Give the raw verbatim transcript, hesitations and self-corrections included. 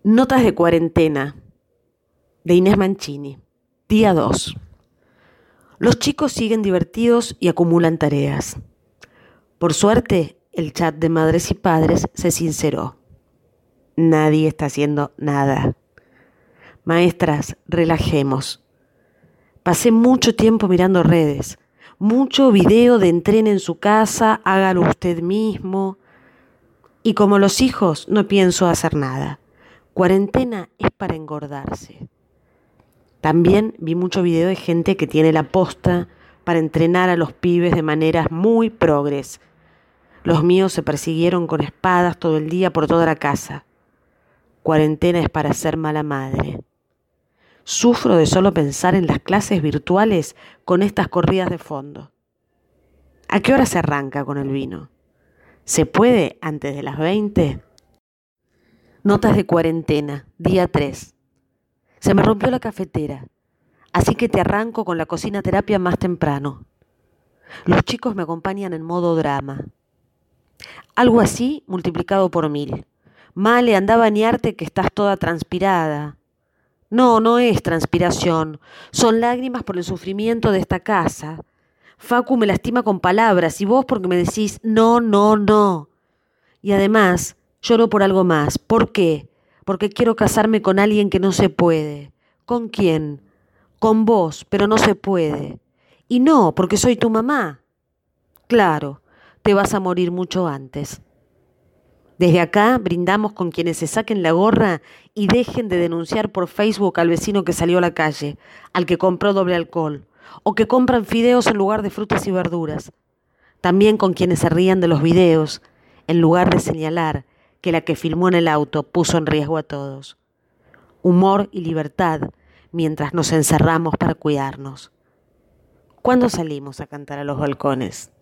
Notas de cuarentena, de Inés Mancini, día dos. Los chicos siguen divertidos y acumulan tareas. Por suerte, el chat de madres y padres se sinceró. Nadie está haciendo nada. Maestras, relajemos. Pasé mucho tiempo mirando redes, mucho video de entrene en su casa, hágalo usted mismo. Y como los hijos, no pienso hacer nada. Cuarentena es para engordarse. También vi mucho video de gente que tiene la posta para entrenar a los pibes de maneras muy progres. Los míos se persiguieron con espadas todo el día por toda la casa. Cuarentena es para ser mala madre. Sufro de solo pensar en las clases virtuales con estas corridas de fondo. ¿A qué hora se arranca con el vino? ¿Se puede antes de las veinte? Notas de cuarentena, día tres. Se me rompió la cafetera, así que te arranco con la cocina terapia más temprano. Los chicos me acompañan en modo drama. Algo así multiplicado por mil. Male, anda a bañarte que estás toda transpirada. No, no es transpiración, son lágrimas por el sufrimiento de esta casa. Facu me lastima con palabras y vos porque me decís no, no, no. Y además, lloro por algo más. ¿Por qué? Porque quiero casarme con alguien que no se puede. ¿Con quién? Con vos, pero no se puede. Y no, porque soy tu mamá. Claro, te vas a morir mucho antes. Desde acá brindamos con quienes se saquen la gorra y dejen de denunciar por Facebook al vecino que salió a la calle, al que compró doble alcohol, o que compran fideos en lugar de frutas y verduras. También con quienes se rían de los videos, en lugar de señalar que la que filmó en el auto puso en riesgo a todos. Humor y libertad mientras nos encerramos para cuidarnos. ¿Cuándo salimos a cantar a los balcones?